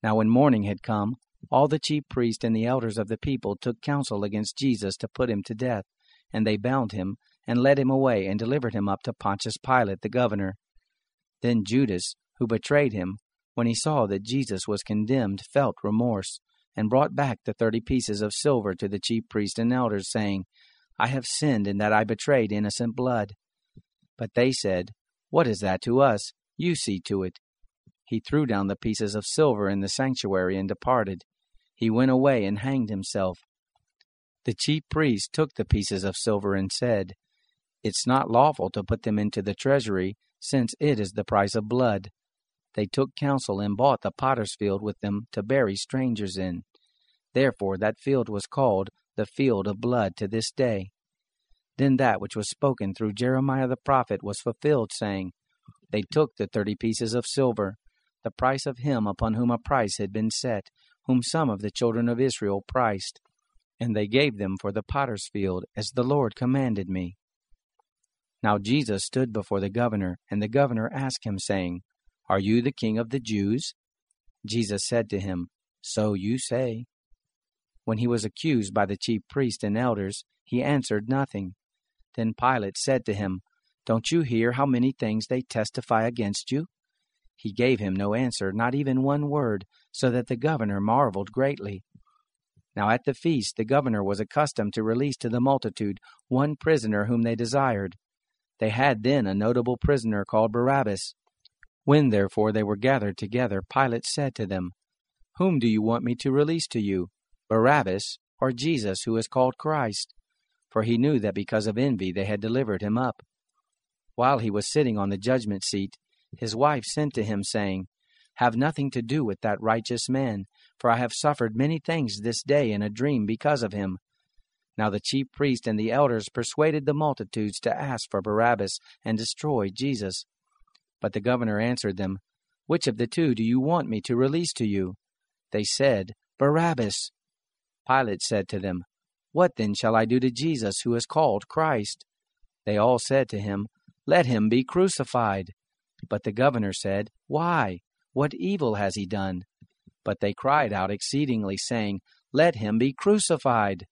Now when morning had come, all the chief priests and the elders of the people took counsel against Jesus to put him to death, and they bound him, and led him away, and delivered him up to Pontius Pilate the governor. Then Judas, who betrayed him, when he saw that Jesus was condemned, felt remorse, and brought back the 30 pieces of silver to the chief priests and elders, saying, I have sinned in that I betrayed innocent blood. But they said, What is that to us? You see to it. He threw down the pieces of silver in the sanctuary and departed. He went away and hanged himself. The chief priests took the pieces of silver and said, It's not lawful to put them into the treasury, since it is the price of blood. They took counsel and bought the potter's field with them to bury strangers in. Therefore that field was called the field of blood to this day. Then that which was spoken through Jeremiah the prophet was fulfilled, saying, They took the 30 pieces of silver, the price of him upon whom a price had been set, whom some of the children of Israel priced, and they gave them for the potter's field, as the Lord commanded me. Now Jesus stood before the governor, and the governor asked him, saying, Are you the king of the Jews? Jesus said to him, So you say. When he was accused by the chief priests and elders, he answered nothing. Then Pilate said to him, Don't you hear how many things they testify against you? He gave him no answer, not even one word, so that the governor marveled greatly. Now at the feast the governor was accustomed to release to the multitude one prisoner whom they desired. They had then a notable prisoner called Barabbas. When therefore they were gathered together, Pilate said to them, Whom do you want me to release to you, Barabbas or Jesus, who is called Christ? For he knew that because of envy they had delivered him up. While he was sitting on the judgment seat, his wife sent to him, saying, Have nothing to do with that righteous man, for I have suffered many things this day in a dream because of him. Now the chief priest and the elders persuaded the multitudes to ask for Barabbas and destroy Jesus. But the governor answered them, Which of the two do you want me to release to you? They said, Barabbas. Pilate said to them, What then shall I do to Jesus, who is called Christ? They all said to him, Let him be crucified. But the governor said, Why? What evil has he done? But they cried out exceedingly, saying, Let him be crucified.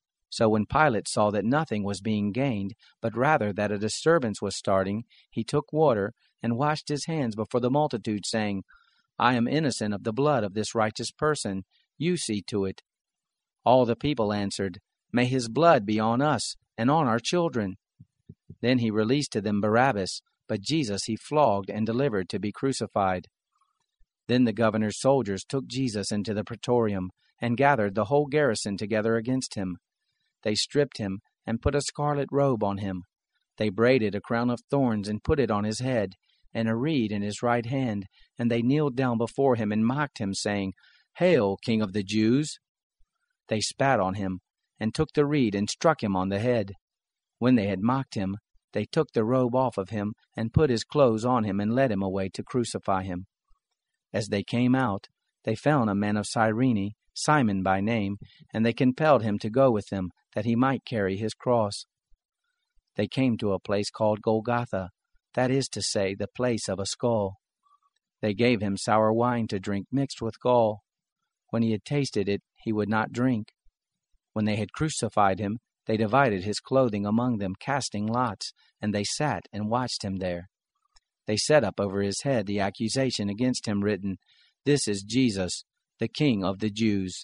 So when Pilate saw that nothing was being gained, but rather that a disturbance was starting, he took water and washed his hands before the multitude, saying, I am innocent of the blood of this righteous person. You see to it. All the people answered, May his blood be on us and on our children. Then he released to them Barabbas, but Jesus he flogged and delivered to be crucified. Then the governor's soldiers took Jesus into the praetorium, and gathered the whole garrison together against him. They stripped him, and put a scarlet robe on him. They braided a crown of thorns, and put it on his head, and a reed in his right hand, and they kneeled down before him, and mocked him, saying, Hail, King of the Jews! They spat on him, and took the reed, and struck him on the head. When they had mocked him, they took the robe off of him, and put his clothes on him, and led him away to crucify him. As they came out, they found a man of Cyrene, Simon by name, and they compelled him to go with them, that he might carry his cross. They came to a place called Golgotha, that is to say, the place of a skull. They gave him sour wine to drink mixed with gall. When he had tasted it, he would not drink. When they had crucified him, they divided his clothing among them, casting lots, and they sat and watched him there. They set up over his head the accusation against him written, This is Jesus, the King of the Jews.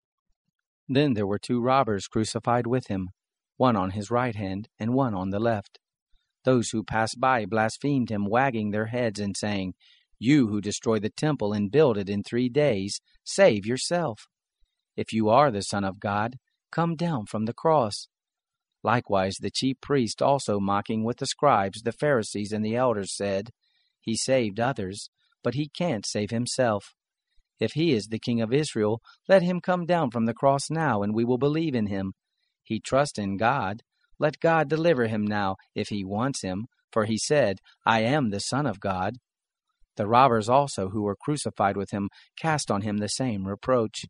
Then there were 2 robbers crucified with him, one on his right hand and one on the left. Those who passed by blasphemed him, wagging their heads and saying, You who destroy the temple and build it in 3 days, save yourself. If you are the Son of God, come down from the cross. Likewise the chief priest also, mocking with the scribes, the Pharisees, and the elders, said, He saved others, but he can't save himself. If he is the King of Israel, let him come down from the cross now, and we will believe in him. He trusts in God. Let God deliver him now, if he wants him, for he said, I am the Son of God. The robbers also who were crucified with him cast on him the same reproach.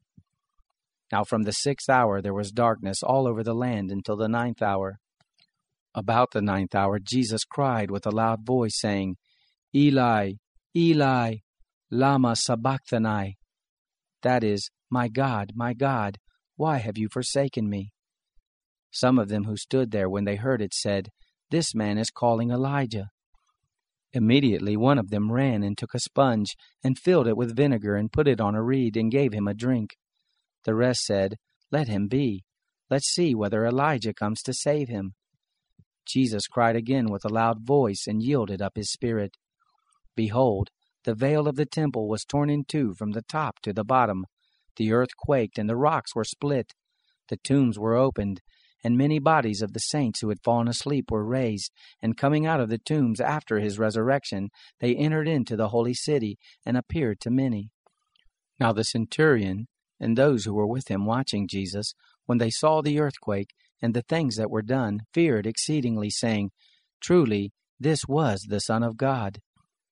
Now from the 6th hour there was darkness all over the land until the 9th hour. About the 9th hour Jesus cried with a loud voice, saying, Eli, Eli, lama sabachthani, That is, my God, why have you forsaken me?" Some of them who stood there when they heard it said, "This man is calling Elijah." Immediately one of them ran and took a sponge, and filled it with vinegar, and put it on a reed, and gave him a drink. The rest said, "Let him be. Let's see whether Elijah comes to save him." Jesus cried again with a loud voice, and yielded up his spirit. Behold, the veil of the temple was torn in two from the top to the bottom. The earth quaked, and the rocks were split. The tombs were opened, and many bodies of the saints who had fallen asleep were raised, and coming out of the tombs after his resurrection, they entered into the holy city, and appeared to many. Now the centurion, and those who were with him watching Jesus, when they saw the earthquake, and the things that were done, feared exceedingly, saying, "Truly, this was the Son of God."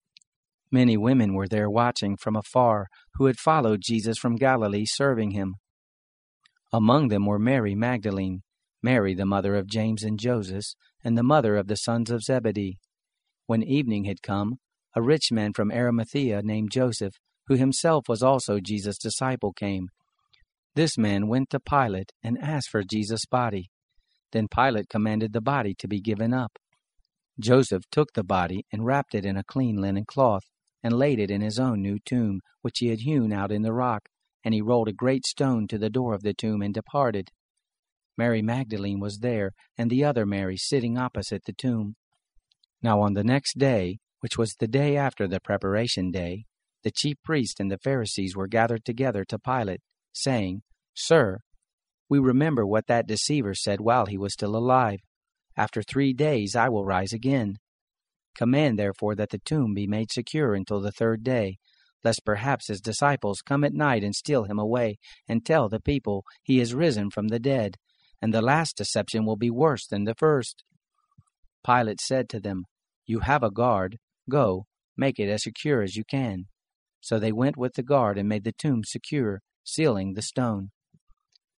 Many women were there watching from afar, who had followed Jesus from Galilee, serving him. Among them were Mary Magdalene, Mary the mother of James and Joseph, and the mother of the sons of Zebedee. When evening had come, a rich man from Arimathea named Joseph, who himself was also Jesus' disciple, came. This man went to Pilate and asked for Jesus' body. Then Pilate commanded the body to be given up. Joseph took the body and wrapped it in a clean linen cloth, and laid it in his own new tomb, which he had hewn out in the rock, and he rolled a great stone to the door of the tomb and departed. Mary Magdalene was there, and the other Mary sitting opposite the tomb. Now on the next day, which was the day after the preparation day, the chief priests and the Pharisees were gathered together to Pilate, saying, "Sir, we remember what that deceiver said while he was still alive. After 3 days I will rise again. Command therefore that the tomb be made secure until the 3rd day, lest perhaps his disciples come at night and steal him away, and tell the people he is risen from the dead, and the last deception will be worse than the first." Pilate said to them, "You have a guard. Go, make it as secure as you can." So they went with the guard and made the tomb secure, sealing the stone.